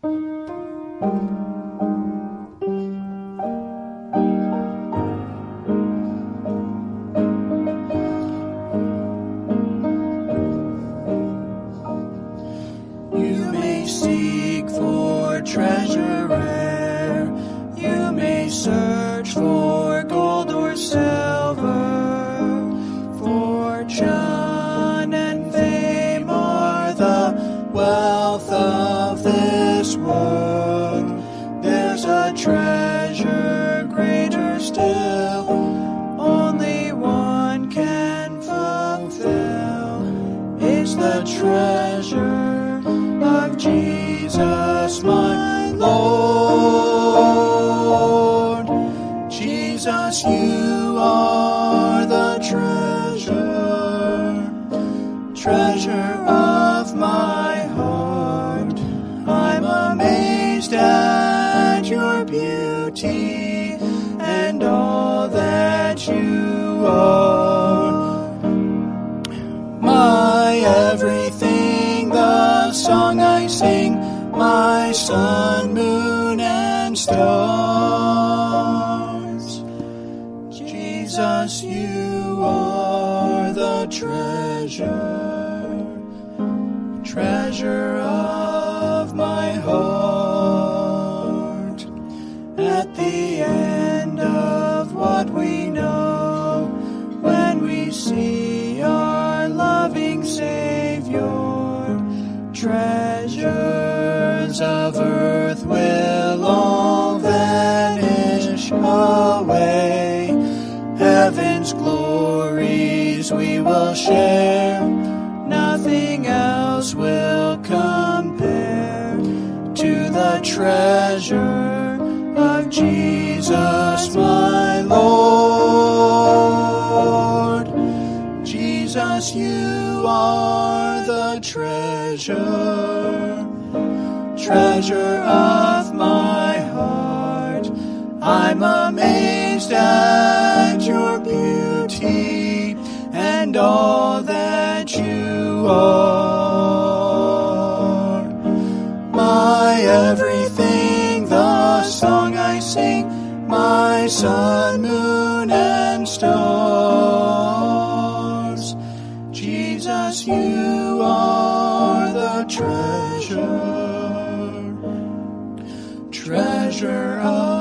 You may seek for treasure rare, you may search for gold or silver, fortune and fame are the wealth of this world. There's a treasure greater still, only one can fulfill. It's the treasure of Jesus, my Lord. Jesus, you are the treasure of my heart. I'm amazed at your beauty and all that you are. My everything, the song I sing, my sun, moon, and stars. Jesus, you are the treasure of my heart. At the end of what we know, when we see our loving Savior, treasures of earth will all vanish away. Heaven's glories we will share, nothing else will compare to the treasure of Jesus, my Lord. Jesus, you are the treasure of my heart. I'm amazed at your beauty and all that you are. My everything, the song I sing, my sun, moon, and stars. Jesus, you are the treasure of